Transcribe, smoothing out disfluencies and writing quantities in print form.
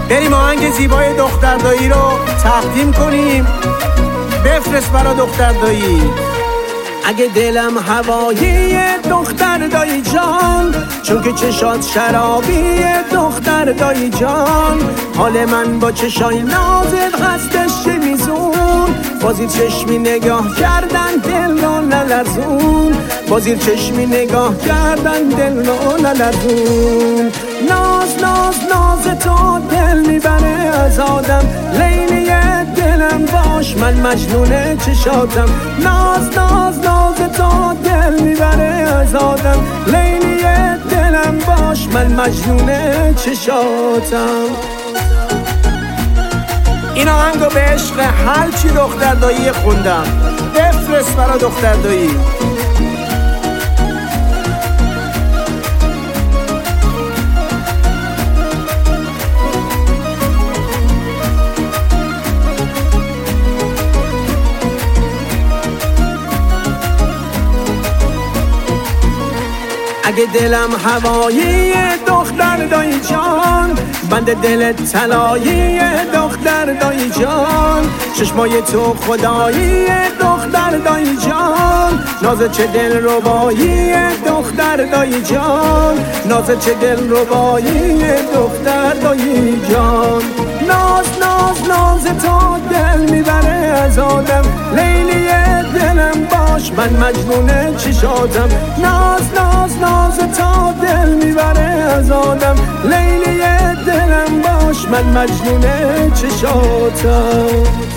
بریم آهنگ زیبای دختر دایی رو تقدیم کنیم. بفرست برا دختر دایی. اگه دلم هوایی دختر دایی جان، چون که چشات شرابی دختر دایی جان، حال من با چشای نازت هستش میزون، بازی چشمی نگاه کردن دل رو نلرزون، بازی چشمی نگاه کردن دل رو نلرزون. ناز ناز ناز تو دل میبره از آدم، لیلی دلم باش من مجنون چشاتم. ناز ناز ناز تو دل میبره از آدم، لیلی دلم باش من مجنون چشاتم. این آهنگو به عشق هرچی دختر دایی خوندم. بفرست برا دختر دایی. اگه دلم هوایی دختر دایی جان، بند دل طلایی دختر دایی جان، چشمای تو خدایی دختر دایی جان، ناز چه دل ربایی دختر دایی جان، ناز چه دل ربایی دختر دایی جان. ناز ناز ناز تو دل میبره از آدم، لیلی دلم باش من مجنون چشاتم. ناز ناز ناز تا دل میبره از آدم، لیلی دلم باش من مجنون چشاتم.